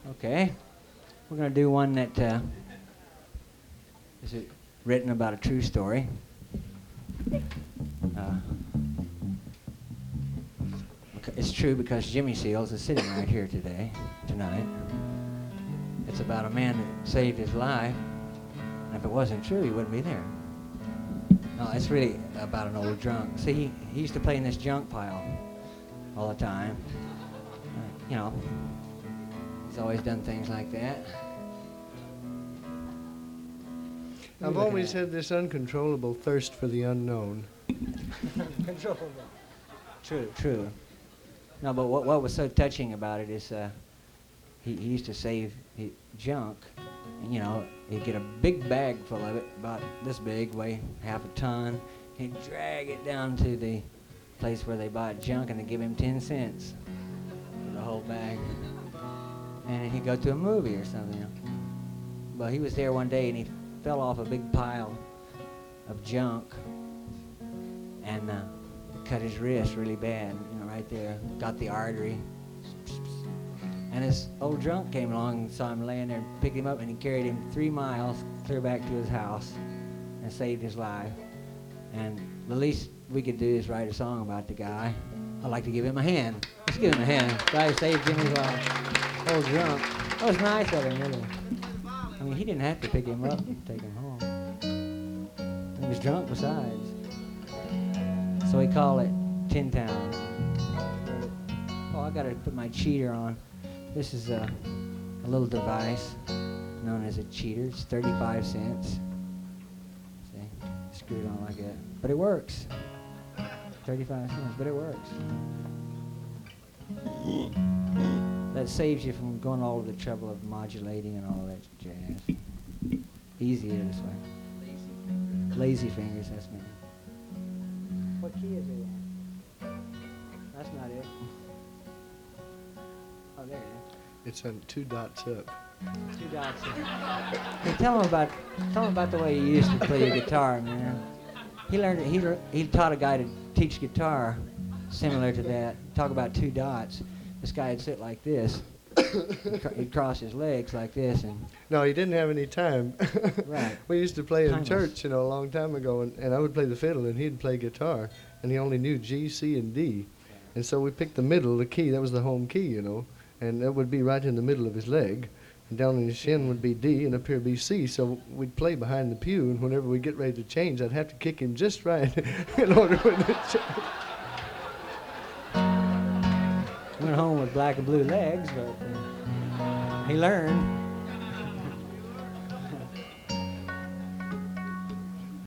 Okay. We're going to do one that is written about a true story. It's true because Jimmy Seals is sitting right here tonight. It's about a man that saved his life, and if it wasn't true, he wouldn't be there. No, it's really about an old drunk. See, he used to play in this junk pile all the time. You know, he's always done things like that. I've always had this uncontrollable thirst for the unknown. Uncontrollable. True. No, but what was so touching about it is he used to save junk, and, you know, he'd get a big bag full of it, about this big, weigh half a ton. He'd drag it down to the place where they bought junk, and they'd give him 10 cents for the whole bag. And he'd go to a movie or something. But he was there one day, and he fell off a big pile of junk and cut his wrist really bad, you know, right there. Got the artery. And this old drunk came along and saw him laying there and picked him up, and he carried him 3 miles clear back to his house and saved his life. And the least we could do is write a song about the guy. I'd like to give him a hand. Let's give him a hand. The guy who saved Jimmy's life. Old drunk. That was nice of him, really. I mean, he didn't have to pick him up and take him home. He was drunk besides. So we call it Tin Town. Oh, I gotta put my cheater on. This is a little device known as a cheater. It's 35 cents. See, screw it on like that. But it works. 35 cents, but it works. That saves you from going all of the trouble of modulating and all that jazz. Easier this way. Lazy fingers, that's me. What key is it in? That's not it. Oh, there it is. It's on 2 dots up. 2 dots. Hey, tell him about the way he used to play the guitar, man. He taught a guy to teach guitar similar to that. Talk about 2 dots. This guy would sit like this. He'd cross his legs like this, and No, he didn't have any time. Right. We used to play in Timeless. church, a long time ago, and I would play the fiddle, and he'd play guitar, and he only knew G, C, and D. And so we picked the middle, the key. That was the home key, and that would be right in the middle of his leg. And down in his shin would be D, and up here would be C. So we'd play behind the pew, and whenever we get ready to change, I'd have to kick him just right in order for the change. went home with black and blue legs, but he learned.